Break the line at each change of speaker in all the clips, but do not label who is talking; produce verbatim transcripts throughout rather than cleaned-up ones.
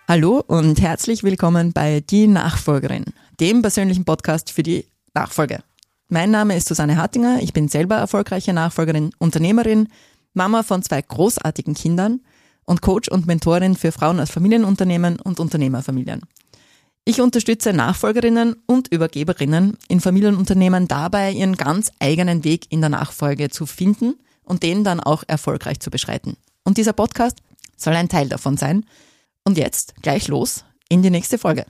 Hallo und herzlich willkommen bei Die Nachfolgerin, dem persönlichen Podcast für die Nachfolge. Mein Name ist Susanne Hartinger, ich bin selber erfolgreiche Nachfolgerin, Unternehmerin, Mama von zwei großartigen Kindern und Coach und Mentorin für Frauen aus Familienunternehmen und Unternehmerfamilien. Ich unterstütze Nachfolgerinnen und Übergeberinnen in Familienunternehmen dabei, ihren ganz eigenen Weg in der Nachfolge zu finden und den dann auch erfolgreich zu beschreiten. Und dieser Podcast soll ein Teil davon sein. Und jetzt gleich los in die nächste Folge.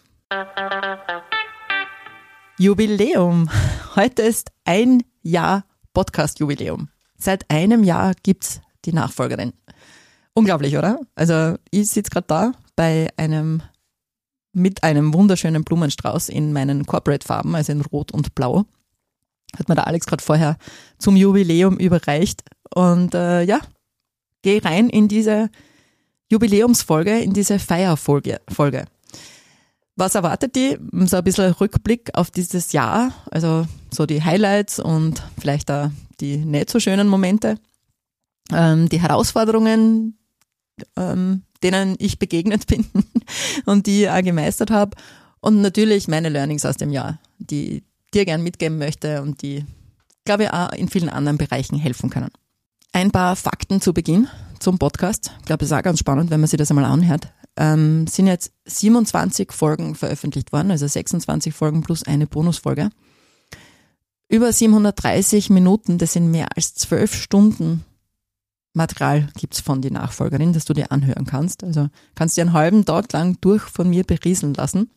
Jubiläum. Heute ist ein Jahr Podcast-Jubiläum. Seit einem Jahr gibt's die Nachfolgerin. Unglaublich, oder? Also ich sitze gerade da bei einem mit einem wunderschönen Blumenstrauß in meinen Corporate-Farben, also in Rot und Blau. Hat mir der Alex gerade vorher zum Jubiläum überreicht. Und äh, ja, geh rein in diese Jubiläumsfolge, in diese Feierfolge. Folge. Was erwartet die? So ein bisschen Rückblick auf dieses Jahr, also so die Highlights und vielleicht auch die nicht so schönen Momente, ähm, die Herausforderungen, ähm, denen ich begegnet bin und die ich auch gemeistert habe und natürlich meine Learnings aus dem Jahr, die ich dir gern mitgeben möchte und die, glaube ich, auch in vielen anderen Bereichen helfen können. Ein paar Fakten zu Beginn zum Podcast. Ich glaube, das ist auch ganz spannend, wenn man sich das einmal anhört. Ähm, sind jetzt siebenundzwanzig Folgen veröffentlicht worden, also sechsundzwanzig Folgen plus eine Bonusfolge. Über siebenhundertdreißig Minuten, das sind mehr als zwölf Stunden Material gibt's von die Nachfolgerin, das du dir anhören kannst. Also kannst dir einen halben Tag lang durch von mir berieseln lassen.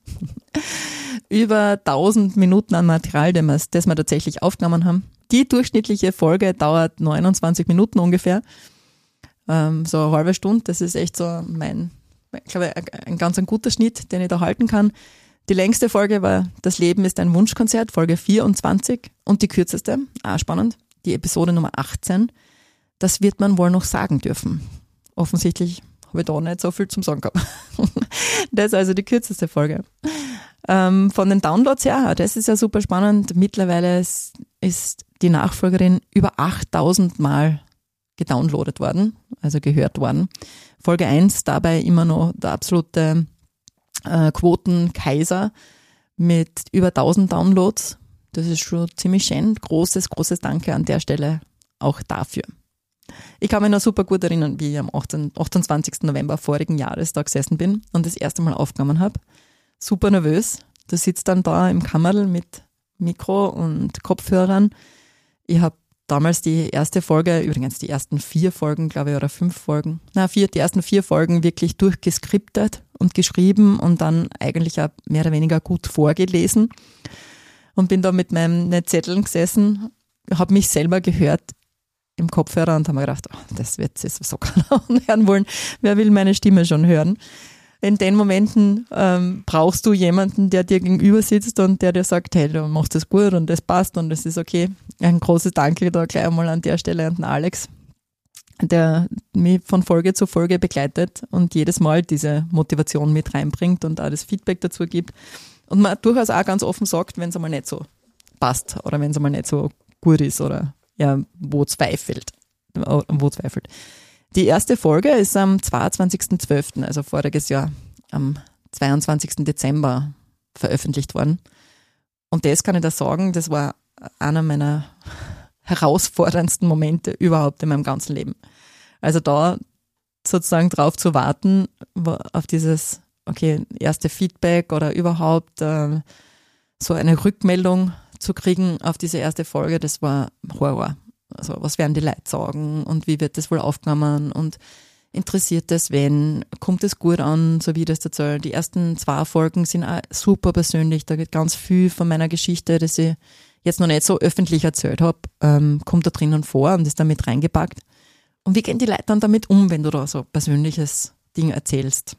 Über tausend Minuten an Material, das wir, das wir tatsächlich aufgenommen haben. Die durchschnittliche Folge dauert neunundzwanzig Minuten ungefähr. Ähm, so eine halbe Stunde, das ist echt so mein, ich glaube, ein ganz ein guter Schnitt, den ich da halten kann. Die längste Folge war Das Leben ist ein Wunschkonzert, Folge vierundzwanzig. Und die kürzeste, auch spannend, die Episode Nummer achtzehn. Das wird man wohl noch sagen dürfen. Offensichtlich habe ich da nicht so viel zum Sagen gehabt. Das ist also die kürzeste Folge. Ähm, von den Downloads her, das ist ja super spannend. Mittlerweile ist, ist die Nachfolgerin über achttausend Mal gedownloadet worden, also gehört worden. Folge eins dabei immer noch der absolute äh, Quotenkaiser mit über tausend Downloads. Das ist schon ziemlich schön. Großes, großes Danke an der Stelle auch dafür. Ich kann mich noch super gut erinnern, wie ich am achtundzwanzigsten November vorigen Jahres da gesessen bin und das erste Mal aufgenommen habe. Super nervös. Du sitzt dann da im Kammerl mit Mikro und Kopfhörern. Ich habe damals die erste Folge, übrigens die ersten vier Folgen, glaube ich, oder fünf Folgen, na vier, die ersten vier Folgen wirklich durchgeskriptet und geschrieben und dann eigentlich auch mehr oder weniger gut vorgelesen und bin da mit meinen Zetteln gesessen, habe mich selber gehört im Kopfhörer und habe mir gedacht, oh, das wird so keiner hören wollen. Wer will meine Stimme schon hören? In den Momenten ähm, brauchst du jemanden, der dir gegenüber sitzt und der dir sagt, hey, du machst das gut und das passt und das ist okay. Ein großes Danke da gleich einmal an der Stelle an den Alex, der mich von Folge zu Folge begleitet und jedes Mal diese Motivation mit reinbringt und auch das Feedback dazu gibt. Und man durchaus auch ganz offen sagt, wenn es einmal nicht so passt oder wenn es einmal nicht so gut ist oder ja, wo zweifelt, wo zweifelt. Die erste Folge ist am zweiundzwanzigsten zwölften, also voriges Jahr, am zweiundzwanzigsten Dezember veröffentlicht worden. Und das kann ich da sagen, das war einer meiner herausforderndsten Momente überhaupt in meinem ganzen Leben. Also da sozusagen drauf zu warten, auf dieses, okay, erste Feedback oder überhaupt äh, so eine Rückmeldung zu kriegen auf diese erste Folge, das war Horror. Also was werden die Leute sagen und wie wird das wohl aufgenommen und interessiert das wen, kommt es gut an, so wie ich das erzähle. Die ersten zwei Folgen sind auch super persönlich, da geht ganz viel von meiner Geschichte, das ich jetzt noch nicht so öffentlich erzählt habe, ähm, kommt da drinnen vor und ist damit reingepackt. Und wie gehen die Leute dann damit um, wenn du da so persönliches Ding erzählst?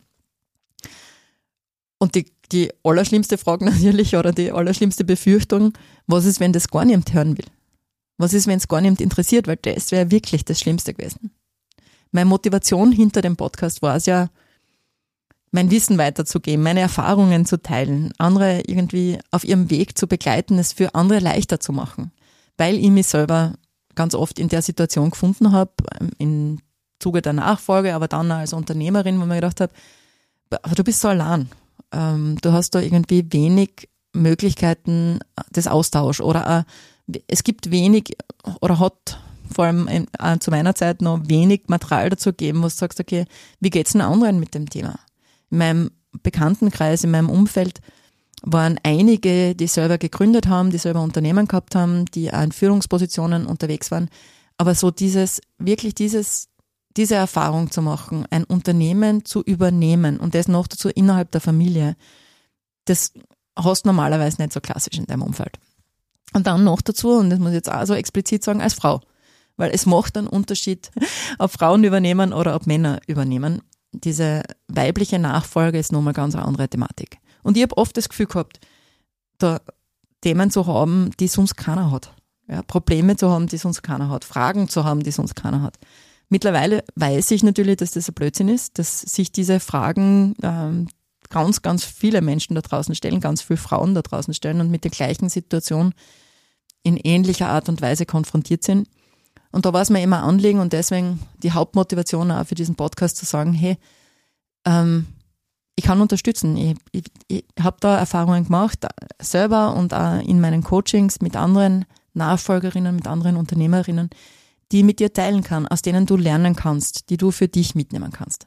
Und die Die allerschlimmste Frage natürlich oder die allerschlimmste Befürchtung, was ist, wenn das gar niemand hören will? Was ist, wenn es gar niemand interessiert? Weil das wäre wirklich das Schlimmste gewesen. Meine Motivation hinter dem Podcast war es ja, mein Wissen weiterzugeben, meine Erfahrungen zu teilen, andere irgendwie auf ihrem Weg zu begleiten, es für andere leichter zu machen. Weil ich mich selber ganz oft in der Situation gefunden habe, im Zuge der Nachfolge, aber dann als Unternehmerin, wo man gedacht habe, du bist so allein. Ähm, du hast da irgendwie wenig Möglichkeiten des Austauschs oder auch, es gibt wenig oder hat vor allem in, äh, zu meiner Zeit noch wenig Material dazu gegeben, wo du sagst, okay, wie geht's denn anderen mit dem Thema? In meinem Bekanntenkreis, in meinem Umfeld waren einige, die selber gegründet haben, die selber Unternehmen gehabt haben, die auch in Führungspositionen unterwegs waren. Aber so dieses, wirklich dieses, diese Erfahrung zu machen, ein Unternehmen zu übernehmen und das noch dazu innerhalb der Familie, das hast du normalerweise nicht so klassisch in deinem Umfeld. Und dann noch dazu, und das muss ich jetzt auch so explizit sagen, als Frau. Weil es macht einen Unterschied, ob Frauen übernehmen oder ob Männer übernehmen. Diese weibliche Nachfolge ist nochmal ganz eine andere Thematik. Und ich habe oft das Gefühl gehabt, da Themen zu haben, die sonst keiner hat. Ja, Probleme zu haben, die sonst keiner hat. Fragen zu haben, die sonst keiner hat. Mittlerweile weiß ich natürlich, dass das ein Blödsinn ist, dass sich diese Fragen ähm, ganz, ganz viele Menschen da draußen stellen, ganz viele Frauen da draußen stellen und mit der gleichen Situation in ähnlicher Art und Weise konfrontiert sind. Und da war es mir immer ein Anliegen und deswegen die Hauptmotivation auch für diesen Podcast zu sagen, hey, ähm, ich kann unterstützen. Ich, ich, ich habe da Erfahrungen gemacht, selber und auch in meinen Coachings mit anderen Nachfolgerinnen, mit anderen Unternehmerinnen, die ich mit dir teilen kann, aus denen du lernen kannst, die du für dich mitnehmen kannst.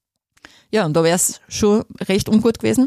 Ja, und da wäre es schon recht ungut gewesen,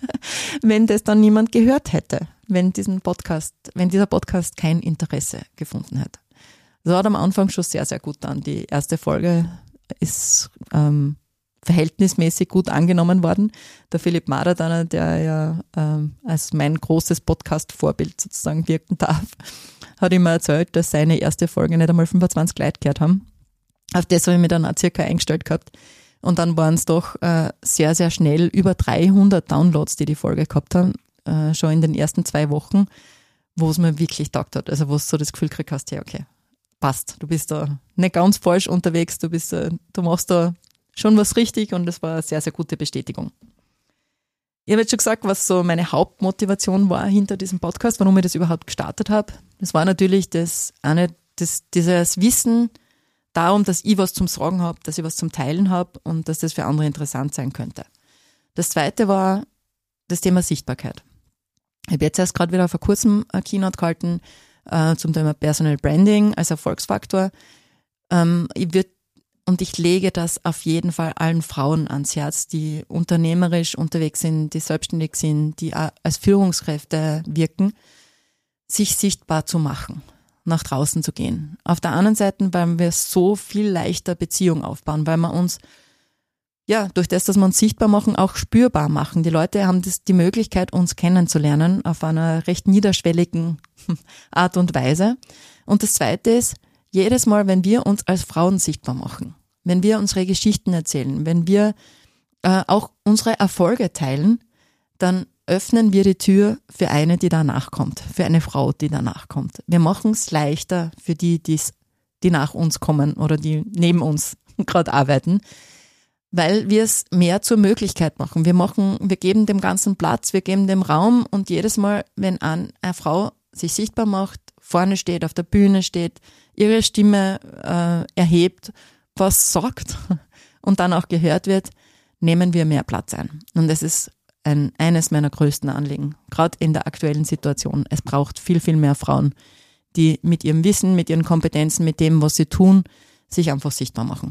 wenn das dann niemand gehört hätte, wenn diesen Podcast, wenn dieser Podcast kein Interesse gefunden hätte. Das hat am Anfang schon sehr, sehr gut an. Die erste Folge ist ähm, verhältnismäßig gut angenommen worden. Der Philipp Maderdaner, der ja ähm, als mein großes Podcast-Vorbild sozusagen wirken darf, hat immer erzählt, dass seine erste Folge nicht einmal fünfundzwanzig Leute gehört haben. Auf das habe ich mich dann auch circa eingestellt gehabt. Und dann waren es doch äh, sehr, sehr schnell über dreihundert Downloads, die die Folge gehabt haben, äh, schon in den ersten zwei Wochen, wo es mir wirklich taugt hat. Also wo du so das Gefühl gekriegt hast, ja okay, passt, du bist da nicht ganz falsch unterwegs, du bist, du machst da schon was richtig und das war eine sehr, sehr gute Bestätigung. Ich habe jetzt schon gesagt, was so meine Hauptmotivation war hinter diesem Podcast, warum ich das überhaupt gestartet habe. Das war natürlich das eine, das, dieses Wissen darum, dass ich was zum Sagen habe, dass ich was zum Teilen habe und dass das für andere interessant sein könnte. Das zweite war das Thema Sichtbarkeit. Ich habe jetzt erst gerade wieder vor kurzem eine Keynote gehalten äh, zum Thema Personal Branding als Erfolgsfaktor. Ähm, ich würd, und ich lege das auf jeden Fall allen Frauen ans Herz, die unternehmerisch unterwegs sind, die selbstständig sind, die als Führungskräfte wirken, sich sichtbar zu machen, nach draußen zu gehen. Auf der anderen Seite, weil wir so viel leichter Beziehung aufbauen, weil wir uns, ja, durch das, dass wir uns sichtbar machen, auch spürbar machen. Die Leute haben das, die Möglichkeit, uns kennenzulernen auf einer recht niederschwelligen Art und Weise. Und das Zweite ist, jedes Mal, wenn wir uns als Frauen sichtbar machen, wenn wir unsere Geschichten erzählen, wenn wir äh, auch unsere Erfolge teilen, dann öffnen wir die Tür für eine, die danach kommt, für eine Frau, die danach kommt. Wir machen es leichter für die, die's, die nach uns kommen oder die neben uns gerade arbeiten, weil wir es mehr zur Möglichkeit machen. Wir machen, wir geben dem Ganzen Platz, wir geben dem Raum und jedes Mal, wenn eine Frau sich sichtbar macht, vorne steht, auf der Bühne steht, ihre Stimme äh, erhebt, was sagt und dann auch gehört wird, nehmen wir mehr Platz ein. Und das ist ein, eines meiner größten Anliegen, gerade in der aktuellen Situation. Es braucht viel, viel mehr Frauen, die mit ihrem Wissen, mit ihren Kompetenzen, mit dem, was sie tun, sich einfach sichtbar machen.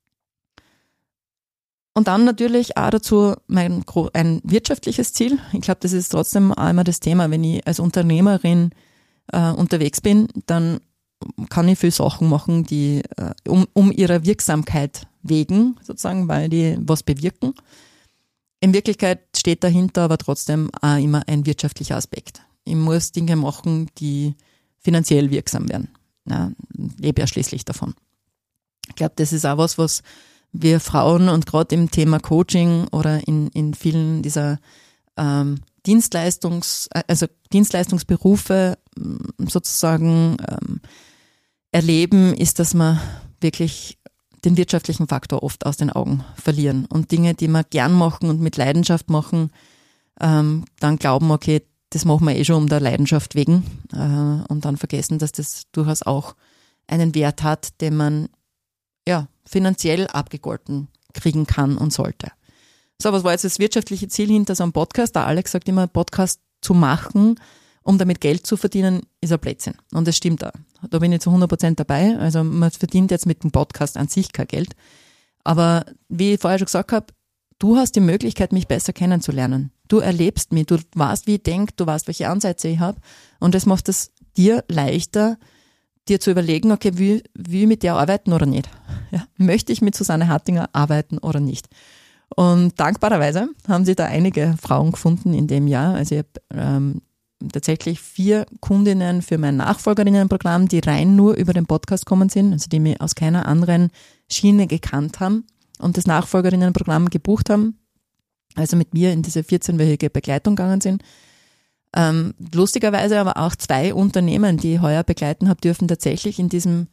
Und dann natürlich auch dazu mein, ein wirtschaftliches Ziel. Ich glaube, das ist trotzdem auch immer das Thema. Wenn ich als Unternehmerin äh, unterwegs bin, dann kann ich viele Sachen machen, die äh, um, um ihrer Wirksamkeit wegen, sozusagen, weil die was bewirken. In Wirklichkeit steht dahinter aber trotzdem auch immer ein wirtschaftlicher Aspekt. Ich muss Dinge machen, die finanziell wirksam werden. Ja, ich lebe ja schließlich davon. Ich glaube, das ist auch was, was wir Frauen und gerade im Thema Coaching oder in, in vielen dieser ähm, Dienstleistungs, also Dienstleistungsberufe sozusagen ähm, erleben, ist, dass man wirklich den wirtschaftlichen Faktor oft aus den Augen verlieren und Dinge, die wir gern machen und mit Leidenschaft machen, ähm, dann glauben, okay, das machen wir eh schon um der Leidenschaft wegen äh, und dann vergessen, dass das durchaus auch einen Wert hat, den man ja finanziell abgegolten kriegen kann und sollte. So, was war jetzt das wirtschaftliche Ziel hinter so einem Podcast? Der Alex sagt immer, Podcast zu machen, um damit Geld zu verdienen, ist ein Blödsinn. Und das stimmt auch. Da bin ich zu hundert Prozent dabei. Also man verdient jetzt mit dem Podcast an sich kein Geld. Aber wie ich vorher schon gesagt habe, du hast die Möglichkeit, mich besser kennenzulernen. Du erlebst mich, du weißt, wie ich denke, du weißt, welche Ansätze ich habe. Und das macht es dir leichter, dir zu überlegen, okay, wie, wie ich mit der arbeiten oder nicht. Ja, möchte ich mit Susanne Hartinger arbeiten oder nicht? Und dankbarerweise haben sich da einige Frauen gefunden in dem Jahr. Also ich habe ähm, tatsächlich vier Kundinnen für mein Nachfolgerinnenprogramm, die rein nur über den Podcast gekommen sind, also die mich aus keiner anderen Schiene gekannt haben und das Nachfolgerinnenprogramm gebucht haben, also mit mir in diese vierzehnwöchige Begleitung gegangen sind. Ähm, lustigerweise aber auch zwei Unternehmen, die ich heuer begleiten habe dürfen, tatsächlich in diesem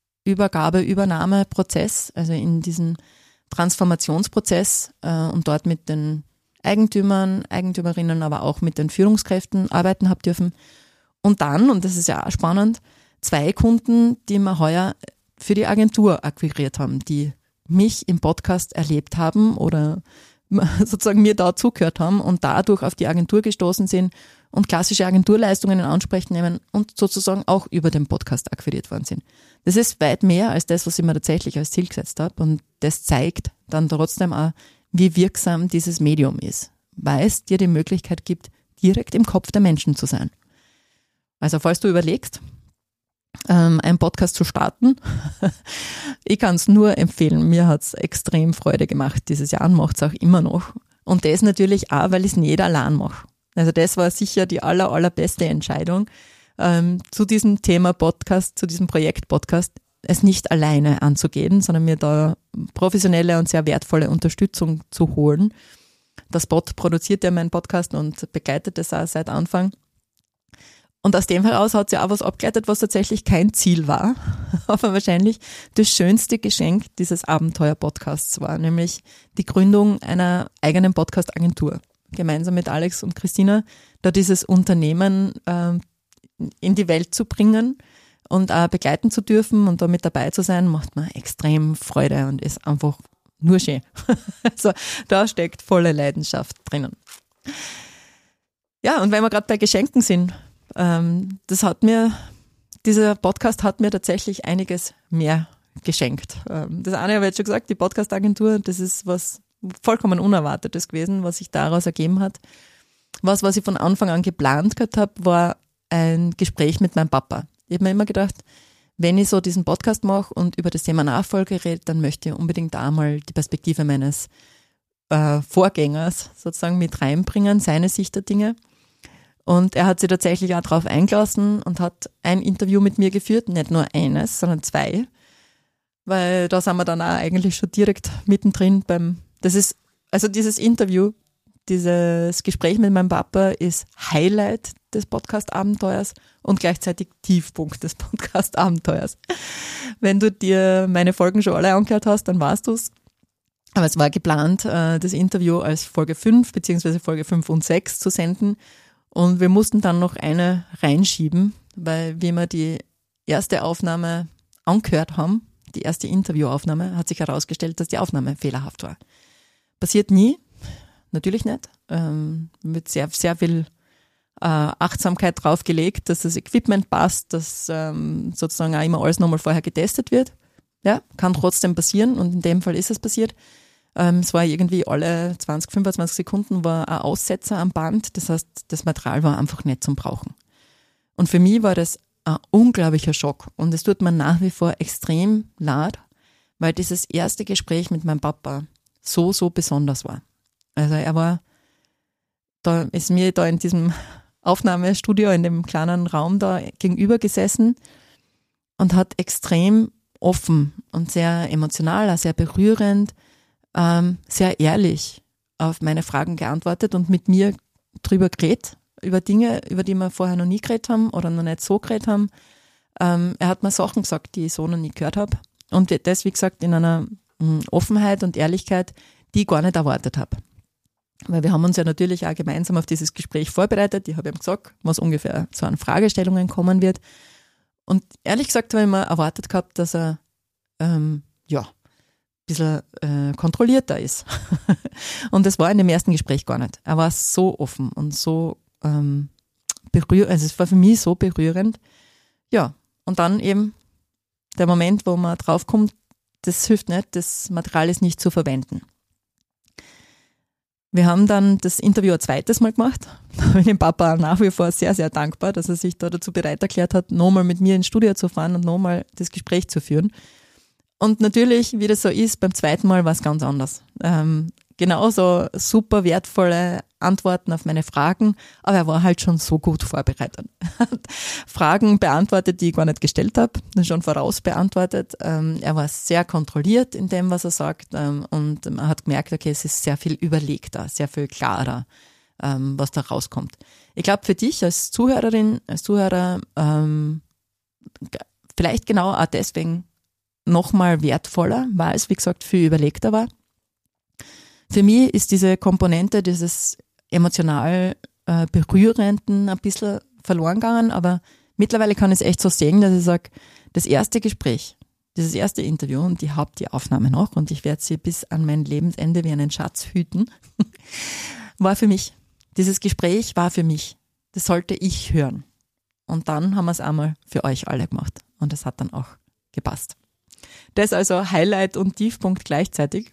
Übergabe-Übernahme-Prozess, also in diesem Transformationsprozess äh, und dort mit den Eigentümern, Eigentümerinnen, aber auch mit den Führungskräften arbeiten habe dürfen. Und dann, und das ist ja auch spannend, zwei Kunden, die wir heuer für die Agentur akquiriert haben, die mich im Podcast erlebt haben oder sozusagen mir da zugehört haben und dadurch auf die Agentur gestoßen sind und klassische Agenturleistungen in Anspruch nehmen und sozusagen auch über den Podcast akquiriert worden sind. Das ist weit mehr als das, was ich mir tatsächlich als Ziel gesetzt habe und das zeigt dann trotzdem auch, wie wirksam dieses Medium ist, weil es dir die Möglichkeit gibt, direkt im Kopf der Menschen zu sein. Also falls du überlegst, ähm, einen Podcast zu starten, ich kann es nur empfehlen. Mir hat es extrem Freude gemacht dieses Jahr und macht es auch immer noch. Und das natürlich auch, weil ich es nicht allein mache. Also das war sicher die aller, allerbeste Entscheidung, ähm, zu diesem Thema Podcast, zu diesem Projekt Podcast, es nicht alleine anzugehen, sondern mir da professionelle und sehr wertvolle Unterstützung zu holen. Der Spot produziert ja meinen Podcast und begleitet das auch seit Anfang. Und aus dem heraus hat sie auch was abgeleitet, was tatsächlich kein Ziel war, aber wahrscheinlich das schönste Geschenk dieses Abenteuer-Podcasts war, nämlich die Gründung einer eigenen Podcast-Agentur. Gemeinsam mit Alex und Christina, da dieses Unternehmen äh, in die Welt zu bringen und auch begleiten zu dürfen und da mit dabei zu sein, macht mir extrem Freude und ist einfach nur schön. Also da steckt volle Leidenschaft drinnen. Ja, und wenn wir gerade bei Geschenken sind, ähm, das hat mir, dieser Podcast hat mir tatsächlich einiges mehr geschenkt. Ähm, das eine habe ich jetzt schon gesagt, die Podcast-Agentur, das ist was vollkommen Unerwartetes gewesen, was sich daraus ergeben hat. Was, was ich von Anfang an geplant gehabt habe, war ein Gespräch mit meinem Papa. Ich habe mir immer gedacht, wenn ich so diesen Podcast mache und über das Thema Nachfolge rede, dann möchte ich unbedingt da mal die Perspektive meines äh, Vorgängers sozusagen mit reinbringen, seine Sicht der Dinge. Und er hat sich tatsächlich auch darauf eingelassen und hat ein Interview mit mir geführt, nicht nur eines, sondern zwei, weil da sind wir dann auch eigentlich schon direkt mittendrin beim, das ist, also dieses Interview, dieses Gespräch mit meinem Papa ist Highlight des Podcast-Abenteuers und gleichzeitig Tiefpunkt des Podcast-Abenteuers. Wenn du dir meine Folgen schon alle angehört hast, dann weißt du es. Aber es war geplant, das Interview als Folge fünf beziehungsweise Folge fünf und sechs zu senden. Und wir mussten dann noch eine reinschieben, weil wie wir die erste Aufnahme angehört haben, die erste Interviewaufnahme, hat sich herausgestellt, dass die Aufnahme fehlerhaft war. Passiert nie, natürlich nicht. Ähm, mit sehr, sehr viel äh, Achtsamkeit draufgelegt, dass das Equipment passt, dass ähm, sozusagen auch immer alles nochmal vorher getestet wird. Ja, kann trotzdem passieren und in dem Fall ist es passiert. Ähm, es war irgendwie alle zwanzig, fünfundzwanzig Sekunden war ein Aussetzer am Band. Das heißt, das Material war einfach nicht zum Brauchen. Und für mich war das ein unglaublicher Schock. Und es tut mir nach wie vor extrem leid, weil dieses erste Gespräch mit meinem Papa so, so besonders war. Also er war, da ist mir da in diesem Aufnahmestudio, in dem kleinen Raum da gegenüber gesessen und hat extrem offen und sehr emotional, sehr berührend, ähm, sehr ehrlich auf meine Fragen geantwortet und mit mir drüber geredet, über Dinge, über die wir vorher noch nie geredet haben oder noch nicht so geredet haben. Ähm, er hat mir Sachen gesagt, die ich so noch nie gehört habe. Und das, wie gesagt, in einer mh, Offenheit und Ehrlichkeit, die ich gar nicht erwartet habe. Weil wir haben uns ja natürlich auch gemeinsam auf dieses Gespräch vorbereitet. Ich habe ihm gesagt, was ungefähr so an Fragestellungen kommen wird. Und ehrlich gesagt habe ich mir erwartet gehabt, dass er ähm, ja, ein bisschen äh, kontrollierter ist. Und das war in dem ersten Gespräch gar nicht. Er war so offen und so ähm, berührend, also es war für mich so berührend. Ja, und dann eben der Moment, wo man draufkommt, das hilft nicht, das Material ist nicht zu verwenden. Wir haben dann das Interview ein zweites Mal gemacht. Da bin ich dem Papa nach wie vor sehr, sehr dankbar, dass er sich da dazu bereit erklärt hat, nochmal mit mir ins Studio zu fahren und nochmal das Gespräch zu führen. Und natürlich, wie das so ist, beim zweiten Mal war es ganz anders. Ähm, genauso super wertvolle Antworten auf meine Fragen, aber er war halt schon so gut vorbereitet. Er hat Fragen beantwortet, die ich gar nicht gestellt habe, schon voraus beantwortet. Ähm, er war sehr kontrolliert in dem, was er sagt, ähm, und man hat gemerkt, okay, es ist sehr viel überlegter, sehr viel klarer, ähm, was da rauskommt. Ich glaube, für dich als Zuhörerin, als Zuhörer, ähm, vielleicht genau auch deswegen nochmal wertvoller, weil es, wie gesagt, viel überlegter war. Für mich ist diese Komponente dieses emotional äh, Berührenden ein bisschen verloren gegangen, aber mittlerweile kann ich es echt so sehen, dass ich sage, das erste Gespräch, dieses erste Interview, und ich habe die Aufnahme noch und ich werde sie bis an mein Lebensende wie einen Schatz hüten, war für mich. Dieses Gespräch war für mich. Das sollte ich hören. Und dann haben wir es einmal für euch alle gemacht und das hat dann auch gepasst. Das ist also Highlight und Tiefpunkt gleichzeitig.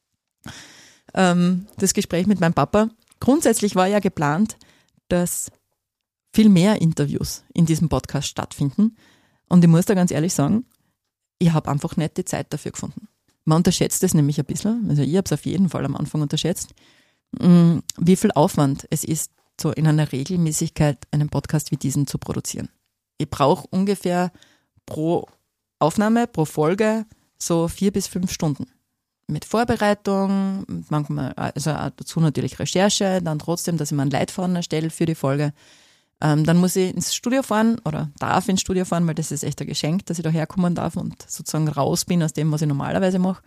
Ähm, das Gespräch mit meinem Papa. Grundsätzlich war ja geplant, dass viel mehr Interviews in diesem Podcast stattfinden. Und ich muss da ganz ehrlich sagen, ich habe einfach nicht die Zeit dafür gefunden. Man unterschätzt es nämlich ein bisschen, also ich habe es auf jeden Fall am Anfang unterschätzt, wie viel Aufwand es ist, so in einer Regelmäßigkeit einen Podcast wie diesen zu produzieren. Ich brauche ungefähr pro Aufnahme, pro Folge so vier bis fünf Stunden. Mit Vorbereitung, manchmal, also auch dazu natürlich Recherche, dann trotzdem, dass ich mir einen Leitfaden erstelle für die Folge. Ähm, dann muss ich ins Studio fahren oder darf ins Studio fahren, weil das ist echt ein Geschenk, dass ich da herkommen darf und sozusagen raus bin aus dem, was ich normalerweise mache.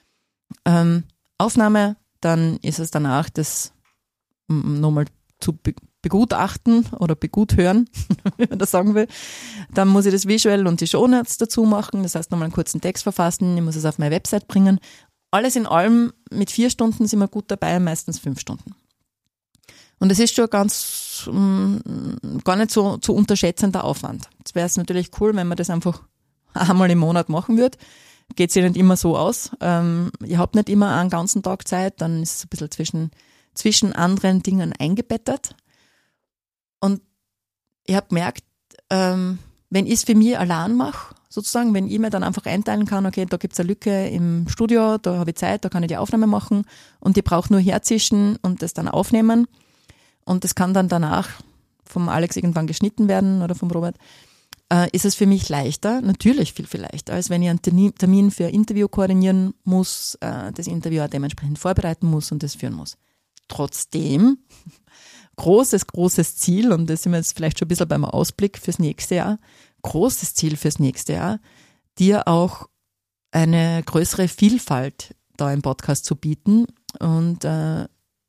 Ähm, Aufnahme, dann ist es danach das um, nochmal zu be- begutachten oder beguthören, wie man das sagen will. Dann muss ich das Visual und die Shownotes dazu machen, das heißt nochmal einen kurzen Text verfassen, ich muss es auf meine Website bringen. Alles in allem, mit vier Stunden sind wir gut dabei, meistens fünf Stunden. Und es ist schon ganz, mh, gar nicht so zu unterschätzender Aufwand. Jetzt wäre es natürlich cool, wenn man das einfach einmal im Monat machen würde. Geht sich nicht immer so aus. Ähm, ihr habt nicht immer einen ganzen Tag Zeit, dann ist es ein bisschen zwischen, zwischen anderen Dingen eingebettet. Und ich habe gemerkt, ähm, wenn ich es für mich allein mache, sozusagen, wenn ich mir dann einfach einteilen kann, okay, da gibt es eine Lücke im Studio, da habe ich Zeit, da kann ich die Aufnahme machen und ich brauche nur herzischen und das dann aufnehmen und das kann dann danach vom Alex irgendwann geschnitten werden oder vom Robert, äh, ist es für mich leichter, natürlich viel, viel leichter, als wenn ich einen Termin für ein Interview koordinieren muss, äh, das Interview auch dementsprechend vorbereiten muss und das führen muss. Trotzdem, großes, großes Ziel, und das sind wir jetzt vielleicht schon ein bisschen beim Ausblick fürs nächste Jahr, großes Ziel fürs nächste Jahr, dir auch eine größere Vielfalt da im Podcast zu bieten und äh,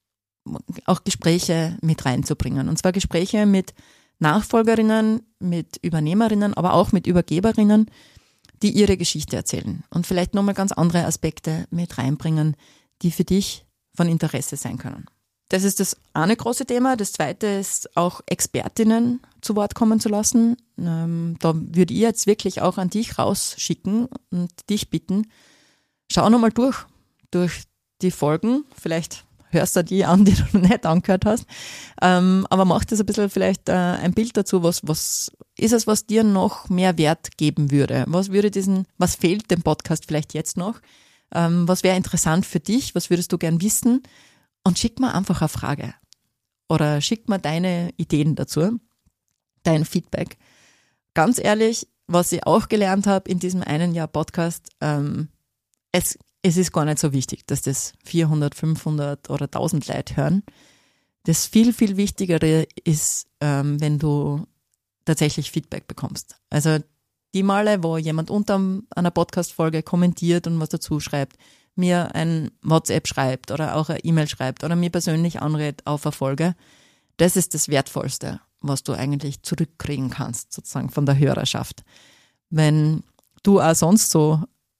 auch Gespräche mit reinzubringen. Und zwar Gespräche mit Nachfolgerinnen, mit Übernehmerinnen, aber auch mit Übergeberinnen, die ihre Geschichte erzählen und vielleicht nochmal ganz andere Aspekte mit reinbringen, die für dich von Interesse sein können. Das ist das eine große Thema. Das zweite ist auch Expertinnen zu Wort kommen zu lassen. Ähm, da würde ich jetzt wirklich auch an dich rausschicken und dich bitten, schau nochmal durch, durch die Folgen. Vielleicht hörst du die an, die du noch nicht angehört hast. Ähm, aber mach das ein bisschen vielleicht äh, ein Bild dazu, was, was ist es, was dir noch mehr Wert geben würde? Was würde diesen, was fehlt dem Podcast vielleicht jetzt noch? Ähm, was wäre interessant für dich? Was würdest du gern wissen? Und schick mir einfach eine Frage oder schick mir deine Ideen dazu, dein Feedback. Ganz ehrlich, was ich auch gelernt habe in diesem einen Jahr Podcast, ähm, es, es ist gar nicht so wichtig, dass das vierhundert, fünfhundert oder tausend Leute hören. Das viel, viel Wichtigere ist, ähm, wenn du tatsächlich Feedback bekommst. Also die Male, wo jemand unter einer Podcast-Folge kommentiert und was dazu schreibt, mir ein WhatsApp schreibt oder auch eine E-Mail schreibt oder mir persönlich anredet auf eine Folge, das ist das Wertvollste, was du eigentlich zurückkriegen kannst, sozusagen von der Hörerschaft. Wenn du auch sonst so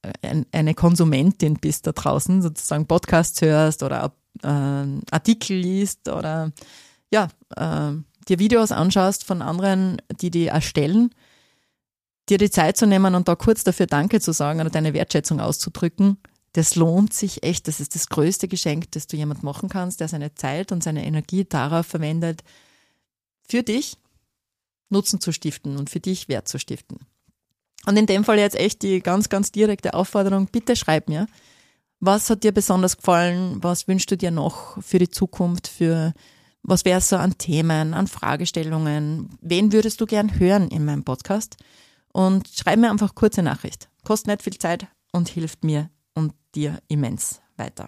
ein, eine Konsumentin bist da draußen, sozusagen Podcasts hörst oder äh, Artikel liest oder ja, äh, dir Videos anschaust von anderen, die die erstellen, dir die Zeit zu nehmen und da kurz dafür Danke zu sagen oder deine Wertschätzung auszudrücken, das lohnt sich echt. Das ist das größte Geschenk, das du jemand machen kannst, der seine Zeit und seine Energie darauf verwendet, für dich Nutzen zu stiften und für dich Wert zu stiften. Und in dem Fall jetzt echt die ganz, ganz direkte Aufforderung, bitte schreib mir, was hat dir besonders gefallen, was wünschst du dir noch für die Zukunft, für was wäre so an Themen, an Fragestellungen, wen würdest du gern hören in meinem Podcast? Und schreib mir einfach kurze Nachricht. Kostet nicht viel Zeit und hilft mir und dir immens weiter.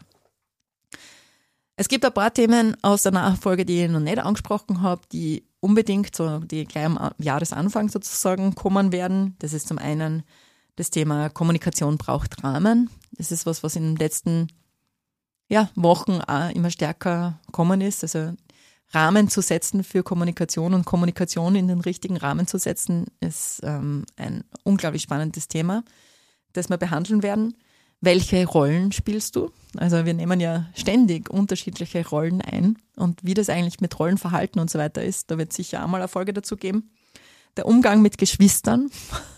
Es gibt ein paar Themen aus der Nachfolge, die ich noch nicht angesprochen habe, die unbedingt, so die gleich am Jahresanfang sozusagen kommen werden. Das ist zum einen das Thema Kommunikation braucht Rahmen. Das ist was, was in den letzten ja, Wochen auch immer stärker kommen ist. Also Rahmen zu setzen für Kommunikation und Kommunikation in den richtigen Rahmen zu setzen, ist ähm, ein unglaublich spannendes Thema, das wir behandeln werden. Welche Rollen spielst du? Also wir nehmen ja ständig unterschiedliche Rollen ein und wie das eigentlich mit Rollenverhalten und so weiter ist, da wird es sicher auch mal eine Folge dazu geben. Der Umgang mit Geschwistern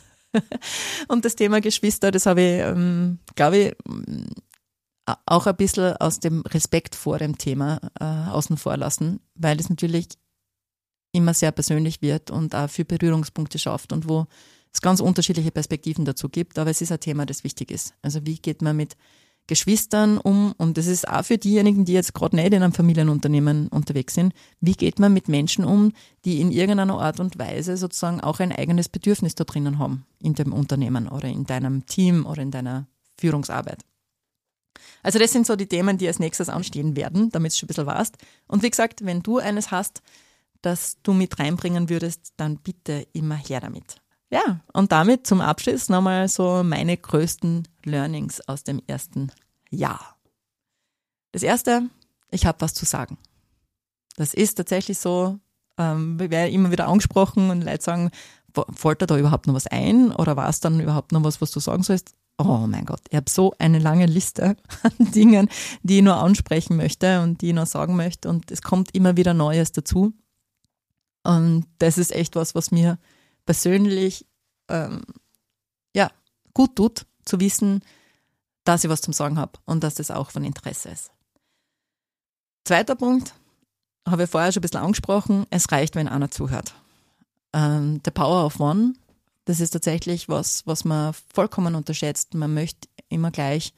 und das Thema Geschwister, das habe ich, ähm, glaube ich, auch ein bisschen aus dem Respekt vor dem Thema äh, außen vor lassen, weil es natürlich immer sehr persönlich wird und auch viel Berührungspunkte schafft und wo es ganz unterschiedliche Perspektiven dazu gibt, aber es ist ein Thema, das wichtig ist. Also wie geht man mit Geschwistern um? Und das ist auch für diejenigen, die jetzt gerade nicht in einem Familienunternehmen unterwegs sind, wie geht man mit Menschen um, die in irgendeiner Art und Weise sozusagen auch ein eigenes Bedürfnis da drinnen haben in dem Unternehmen oder in deinem Team oder in deiner Führungsarbeit. Also das sind so die Themen, die als nächstes anstehen werden, damit du schon ein bisschen weißt. Und wie gesagt, wenn du eines hast, das du mit reinbringen würdest, dann bitte immer her damit. Ja, und damit zum Abschluss nochmal so meine größten Learnings aus dem ersten Jahr. Das erste, ich habe was zu sagen. Das ist tatsächlich so, ähm, wir werden immer wieder angesprochen und Leute sagen, fällt dir da überhaupt noch was ein oder war es dann überhaupt noch was, was du sagen sollst? Oh mein Gott, ich habe so eine lange Liste an Dingen, die ich nur ansprechen möchte und die ich nur sagen möchte und es kommt immer wieder Neues dazu. Und das ist echt was, was mir persönlich ähm, ja, gut tut, zu wissen, dass ich was zum Sagen habe und dass das auch von Interesse ist. Zweiter Punkt, habe ich vorher schon ein bisschen angesprochen, es reicht, wenn einer zuhört. Ähm, the Power of One, das ist tatsächlich was, was man vollkommen unterschätzt. Man möchte immer gleich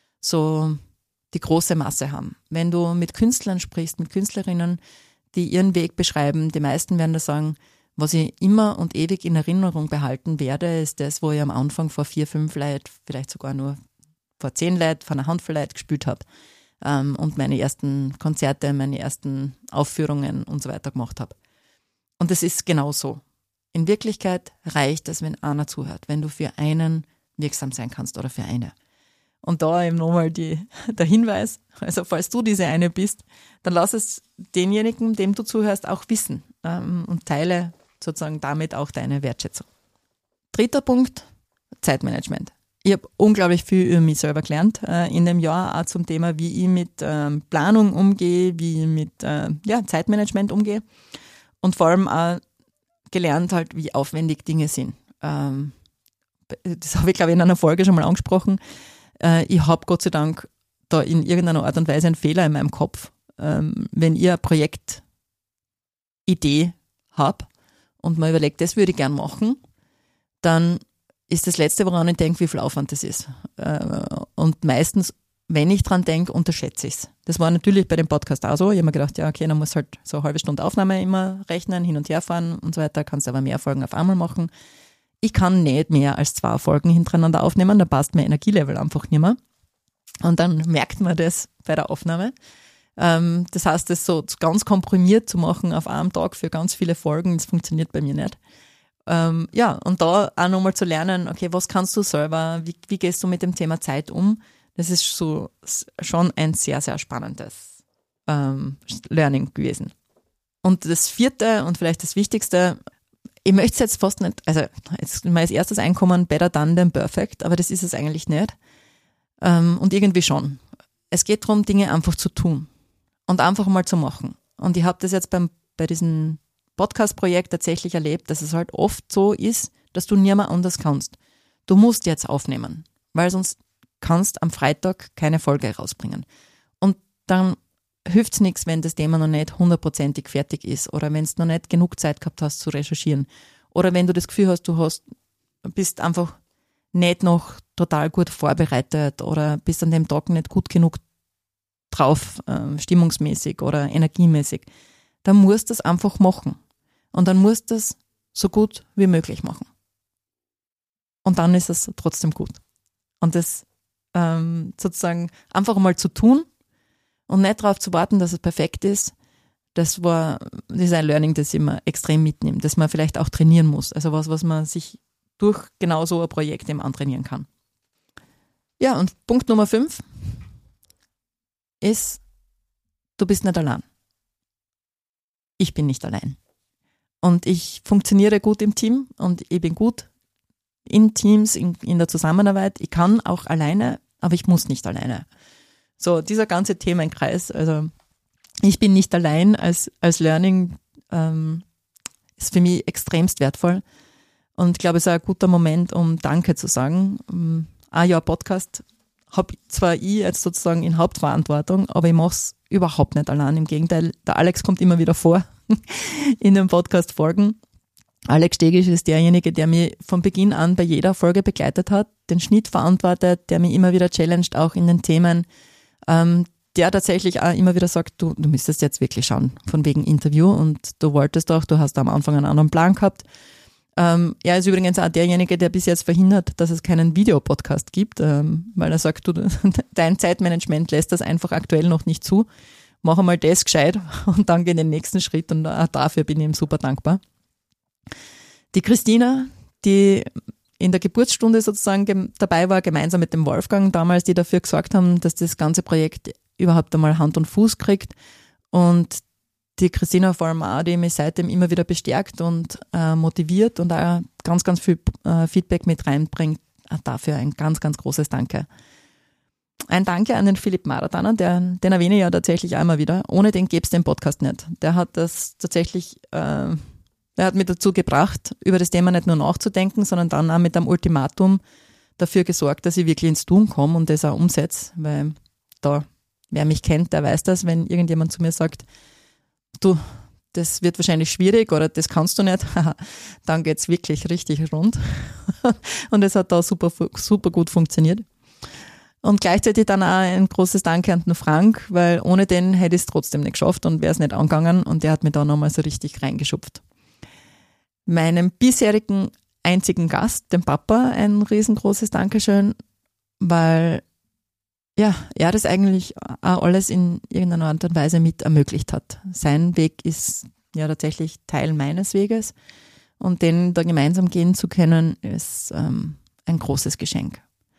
so die große Masse haben. Wenn du mit Künstlern sprichst, mit Künstlerinnen, die ihren Weg beschreiben, die meisten werden da sagen, was ich immer und ewig in Erinnerung behalten werde, ist das, wo ich am Anfang vor vier, fünf Leuten, vielleicht sogar nur vor zehn Leuten, vor einer Handvoll Leuten gespielt habe ähm, und meine ersten Konzerte, meine ersten Aufführungen und so weiter gemacht habe. Und das ist genau so. In Wirklichkeit reicht es, wenn einer zuhört, wenn du für einen wirksam sein kannst oder für eine. Und da eben nochmal die, der Hinweis, also falls du diese eine bist, dann lass es denjenigen, dem du zuhörst, auch wissen ähm, und teile sozusagen damit auch deine Wertschätzung. Dritter Punkt, Zeitmanagement. Ich habe unglaublich viel über mich selber gelernt äh, in dem Jahr, auch zum Thema, wie ich mit ähm, Planung umgehe, wie ich mit äh, ja, Zeitmanagement umgehe und vor allem auch gelernt halt, wie aufwendig Dinge sind. Ähm, das habe ich, glaube ich, in einer Folge schon mal angesprochen. Äh, ich habe Gott sei Dank da in irgendeiner Art und Weise einen Fehler in meinem Kopf. Ähm, wenn ihr eine Projektidee habt und man überlegt, das würde ich gern machen, dann ist das Letzte, woran ich denke, wie viel Aufwand das ist. Äh, und meistens, wenn ich dran denke, unterschätze ich es. Das war natürlich bei dem Podcast auch so. Ich habe mir gedacht, ja, okay, dann muss halt so eine halbe Stunde Aufnahme immer rechnen, hin und her fahren und so weiter. Kannst aber mehr Folgen auf einmal machen. Ich kann nicht mehr als zwei Folgen hintereinander aufnehmen, da passt mein Energielevel einfach nicht mehr. Und dann merkt man das bei der Aufnahme. Ähm, das heißt, das so ganz komprimiert zu machen auf einem Tag für ganz viele Folgen, das funktioniert bei mir nicht. Ähm, ja, und da auch nochmal zu lernen, okay, was kannst du selber, wie, wie gehst du mit dem Thema Zeit um? Das ist so schon ein sehr, sehr spannendes ähm, Learning gewesen. Und das vierte und vielleicht das Wichtigste, ich möchte es jetzt fast nicht, also jetzt ist mir als erstes Einkommen better done than perfect, aber das ist es eigentlich nicht. Ähm, und irgendwie schon. Es geht darum, Dinge einfach zu tun und einfach mal zu machen. Und ich habe das jetzt beim, bei diesem Podcast-Projekt tatsächlich erlebt, dass es halt oft so ist, dass du nie mehr anders kannst. Du musst jetzt aufnehmen, weil sonst kannst am Freitag keine Folge rausbringen. Und dann hilft es nichts, wenn das Thema noch nicht hundertprozentig fertig ist oder wenn du noch nicht genug Zeit gehabt hast zu recherchieren oder wenn du das Gefühl hast, du hast, bist einfach nicht noch total gut vorbereitet oder bist an dem Tag nicht gut genug drauf, äh, stimmungsmäßig oder energiemäßig. Dann musst du das einfach machen und dann musst du das so gut wie möglich machen. Und dann ist es trotzdem gut. Und das ähm, sozusagen einfach mal zu tun und nicht darauf zu warten, dass es perfekt ist, das war, das ist ein Learning, das ich immer extrem mitnehme, das man vielleicht auch trainieren muss. Also was, was man sich durch genau so ein Projekt eben antrainieren kann. Ja, und Punkt Nummer fünf ist, du bist nicht allein. Ich bin nicht allein. Und ich funktioniere gut im Team und ich bin gut in Teams, in, in der Zusammenarbeit. Ich kann auch alleine, aber ich muss nicht alleine. So, dieser ganze Themenkreis, also ich bin nicht allein als, als Learning, ähm, ist für mich extremst wertvoll. Und ich glaube, es ist ein guter Moment, um Danke zu sagen. Um, ein Jahr Podcast habe zwar ich jetzt sozusagen in Hauptverantwortung, aber ich mache es überhaupt nicht allein. Im Gegenteil, der Alex kommt immer wieder vor in den Podcast-Folgen. Alex Stegisch ist derjenige, der mich von Beginn an bei jeder Folge begleitet hat, den Schnitt verantwortet, der mich immer wieder challenged, auch in den Themen, ähm, der tatsächlich auch immer wieder sagt, du, du müsstest jetzt wirklich schauen, von wegen Interview und du wolltest doch, du hast am Anfang einen anderen Plan gehabt. Ähm, er ist übrigens auch derjenige, der bis jetzt verhindert, dass es keinen Videopodcast gibt, ähm, weil er sagt, du, dein Zeitmanagement lässt das einfach aktuell noch nicht zu. Mach einmal das gescheit und dann geh den nächsten Schritt und auch dafür bin ich ihm super dankbar. Die Christina, die in der Geburtsstunde sozusagen gem- dabei war, gemeinsam mit dem Wolfgang damals, die dafür gesorgt haben, dass das ganze Projekt überhaupt einmal Hand und Fuß kriegt. Und die Christina vor allem auch, die mich seitdem immer wieder bestärkt und äh, motiviert und auch ganz, ganz viel äh, Feedback mit reinbringt. Auch dafür ein ganz, ganz großes Danke. Ein Danke an den Philipp Marataner, der, den erwähne ich ja tatsächlich einmal wieder. Ohne den gäbe es den Podcast nicht. Der hat das tatsächlich... Äh, Er hat mich dazu gebracht, über das Thema nicht nur nachzudenken, sondern dann auch mit einem Ultimatum dafür gesorgt, dass ich wirklich ins Tun komme und das auch umsetze, weil da, wer mich kennt, der weiß das, wenn irgendjemand zu mir sagt, du, das wird wahrscheinlich schwierig oder das kannst du nicht, dann geht's wirklich richtig rund. Und es hat da super, super gut funktioniert. Und gleichzeitig dann auch ein großes Danke an den Frank, weil ohne den hätte ich es trotzdem nicht geschafft und wäre es nicht angegangen und der hat mich da nochmal so richtig reingeschupft. Meinem bisherigen einzigen Gast, dem Papa, ein riesengroßes Dankeschön, weil ja, er das eigentlich auch alles in irgendeiner Art und Weise mit ermöglicht hat. Sein Weg ist ja tatsächlich Teil meines Weges und den da gemeinsam gehen zu können, ist ähm, ein großes Geschenk.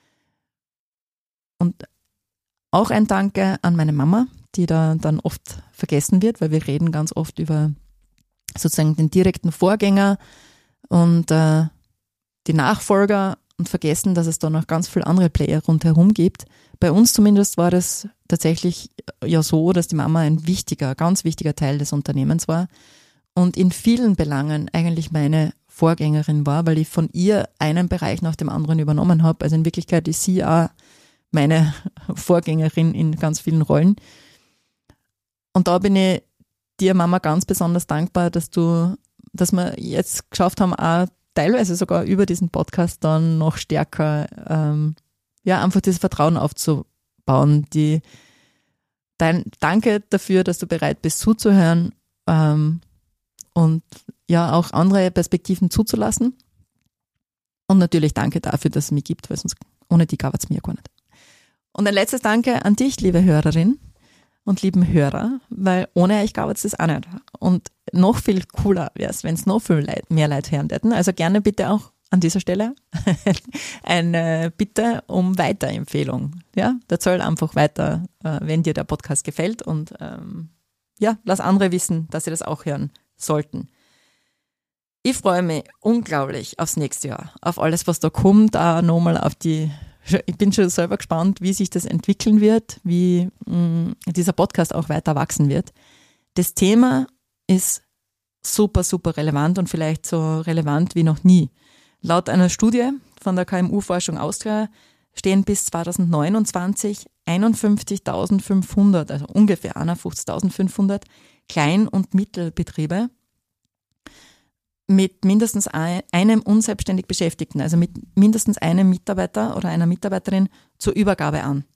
Und auch ein Danke an meine Mama, die da dann oft vergessen wird, weil wir reden ganz oft über sozusagen den direkten Vorgänger und äh, die Nachfolger und vergessen, dass es da noch ganz viele andere Player rundherum gibt. Bei uns zumindest war das tatsächlich ja so, dass die Mama ein wichtiger, ganz wichtiger Teil des Unternehmens war und in vielen Belangen eigentlich meine Vorgängerin war, weil ich von ihr einen Bereich nach dem anderen übernommen habe. Also in Wirklichkeit ist sie auch meine Vorgängerin in ganz vielen Rollen. Und da bin ich dir, Mama, ganz besonders dankbar, dass du, dass wir jetzt geschafft haben, auch teilweise sogar über diesen Podcast dann noch stärker, ähm, ja, einfach dieses Vertrauen aufzubauen. Die, dein, danke dafür, dass du bereit bist zuzuhören ähm, und ja, auch andere Perspektiven zuzulassen. Und natürlich danke dafür, dass es mich gibt, weil sonst ohne die gab es mir gar nicht. Und ein letztes Danke an dich, liebe Hörerin und lieben Hörer, weil ohne euch gab es das auch nicht. Und noch viel cooler wäre es, wenn es noch viel Leid, mehr Leute hören hätten. Also gerne bitte auch an dieser Stelle eine Bitte um Weiterempfehlung. Ja, erzähl einfach weiter, wenn dir der Podcast gefällt und ähm, ja, lass andere wissen, dass sie das auch hören sollten. Ich freue mich unglaublich aufs nächste Jahr, auf alles, was da kommt, auch nochmal auf die, ich bin schon selber gespannt, wie sich das entwickeln wird, wie mh, dieser Podcast auch weiter wachsen wird. Das Thema ist super, super relevant und vielleicht so relevant wie noch nie. Laut einer Studie von der K M U-Forschung Austria stehen bis zweitausendneunundzwanzig einundfünfzigtausendfünfhundert, also ungefähr einundfünfzigtausendfünfhundert Klein- und Mittelbetriebe mit mindestens einem unselbstständig Beschäftigten, also mit mindestens einem Mitarbeiter oder einer Mitarbeiterin zur Übergabe an.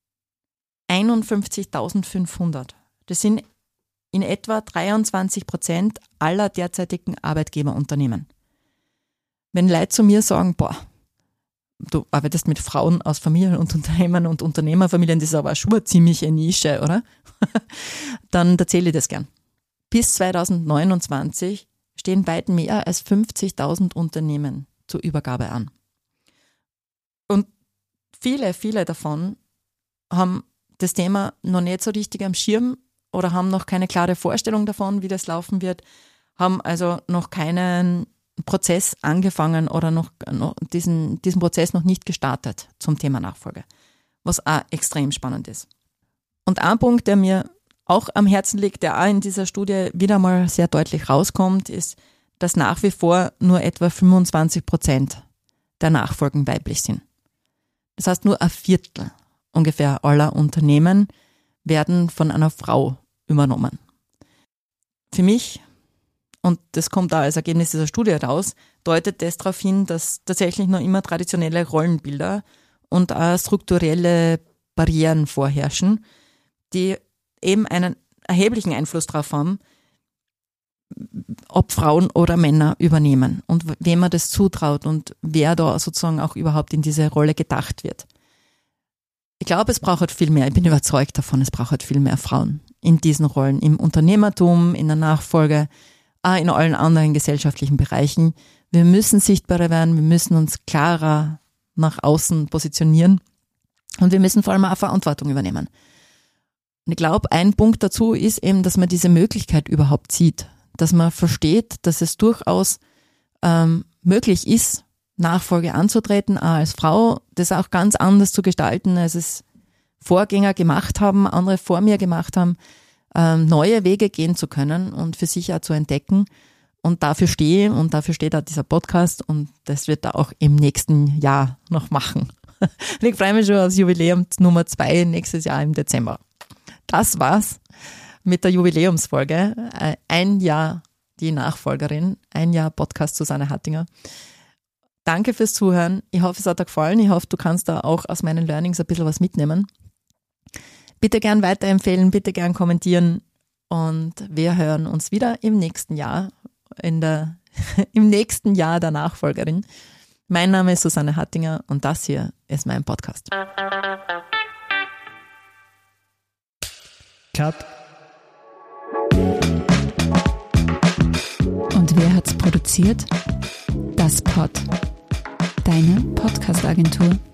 einundfünfzigtausendfünfhundert. Das sind in etwa dreiundzwanzig Prozent aller derzeitigen Arbeitgeberunternehmen. Wenn Leute zu mir sagen, boah, du arbeitest mit Frauen aus Familien und Unternehmen und Unternehmerfamilien, das ist aber schon eine ziemliche Nische, oder? Dann erzähle ich das gern. Bis zweitausendneunundzwanzig stehen weit mehr als fünfzigtausend Unternehmen zur Übergabe an. Und viele, viele davon haben das Thema noch nicht so richtig am Schirm oder haben noch keine klare Vorstellung davon, wie das laufen wird, haben also noch keinen Prozess angefangen oder noch, noch diesen, diesen Prozess noch nicht gestartet zum Thema Nachfolge, was auch extrem spannend ist. Und ein Punkt, der mir auch am Herzen liegt, der auch in dieser Studie wieder mal sehr deutlich rauskommt, ist, dass nach wie vor nur etwa fünfundzwanzig Prozent der Nachfolgen weiblich sind. Das heißt, nur ein Viertel ungefähr aller Unternehmen werden von einer Frau übernommen. Für mich, und das kommt da als Ergebnis dieser Studie raus, deutet das darauf hin, dass tatsächlich noch immer traditionelle Rollenbilder und auch strukturelle Barrieren vorherrschen, die eben einen erheblichen Einfluss darauf haben, ob Frauen oder Männer übernehmen und wem man das zutraut und wer da sozusagen auch überhaupt in diese Rolle gedacht wird. Ich glaube, es braucht halt viel mehr, ich bin überzeugt davon, es braucht halt viel mehr Frauen in diesen Rollen, im Unternehmertum, in der Nachfolge, auch in allen anderen gesellschaftlichen Bereichen. Wir müssen sichtbarer werden, wir müssen uns klarer nach außen positionieren und wir müssen vor allem auch Verantwortung übernehmen. Und ich glaube, ein Punkt dazu ist eben, dass man diese Möglichkeit überhaupt sieht, dass man versteht, dass es durchaus ähm, möglich ist, Nachfolge anzutreten, auch als Frau, das auch ganz anders zu gestalten, als es Vorgänger gemacht haben, andere vor mir gemacht haben, ähm, neue Wege gehen zu können und für sich auch zu entdecken. Und dafür stehe und dafür steht auch dieser Podcast und das wird er auch im nächsten Jahr noch machen. Und ich freue mich schon aufs Jubiläum Nummer zwei nächstes Jahr im Dezember. Das war's mit der Jubiläumsfolge. Ein Jahr die Nachfolgerin, ein Jahr Podcast Susanne Hattinger. Danke fürs Zuhören. Ich hoffe, es hat dir gefallen. Ich hoffe, du kannst da auch aus meinen Learnings ein bisschen was mitnehmen. Bitte gern weiterempfehlen, bitte gern kommentieren und wir hören uns wieder im nächsten Jahr, in der, im nächsten Jahr der Nachfolgerin. Mein Name ist Susanne Hattinger und das hier ist mein Podcast.
Cut.
Und wer hat's produziert? Das Pod. Deine Podcast-Agentur.